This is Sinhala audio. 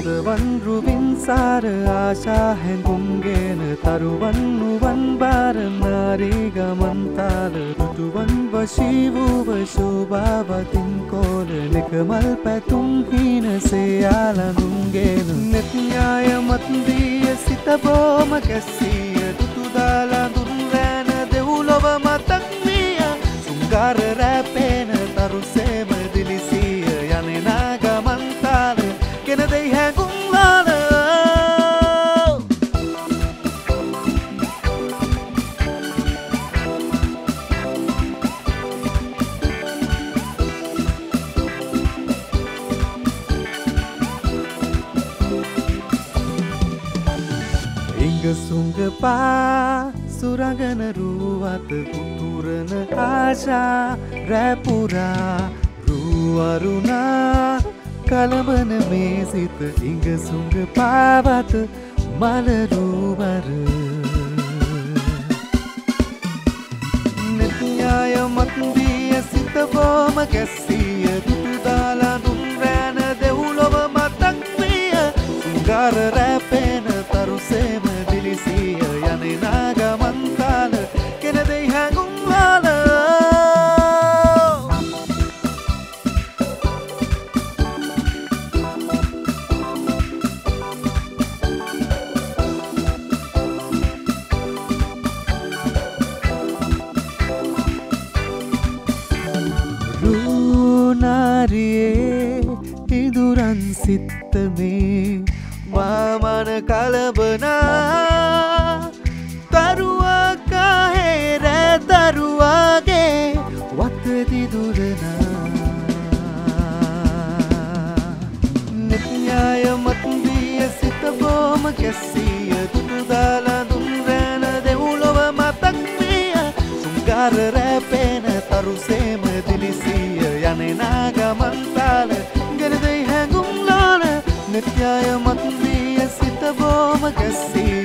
සුදවන් රුවින් සාර ආශා හැඟුම්ගෙන තරුවන් නුවන් බාර නාරී ගමන් තාල ඍතුවන් වශී වූව ශෝභාවතින් කෝල නිකමල් පැතුම් හීනසේ ආලඳුන්ගෙන නෙත් න්‍යාය මත් දිය සිත බොම කැසිය දුතු දාලා දුන් රැන දෙව්ලොව මතක් විය සුංගාර රැපෙන තරුසේම දිලිසිය යන්නේ නාගමන් තාල ගෙන දෙයි හැඟුම් ලාල සුංග පා සුරගන රුවත උතුරන ආශා රැපුරා රුවරුණා කලබන මේ සිත ඉඟ සුංග පාවත මලරුවර නෙත්ඥාය මත්දිය සිත බොම කැස්සිය දුටු දාලා දුන් රැන දෙව්ලොව මතක් විය සුංගාර රැපෙන තරුසේම දිලිසිය යන්නේ නාගමන් තාල ගෙන දෙයි හැඟුම් ලාල රුනාරියේ ඉදුරන් සිත්තමේ මාමන කලබනා තරුවා කාහෙර තරුවාගේ වතදි දුරනා නිත්‍යය මත්දිය සිත බොම කැසිය දුටු දාලා දුන් රැන දෙව්ලොව මතක් විය සුංගාර රැපෙන තරුසේම දිලිසිය යන්නේ නාගමන් තාල ගෙන දෙයි හැඟුම් ලාල නිත්‍යය මත්දිය සිත බොම කැසිය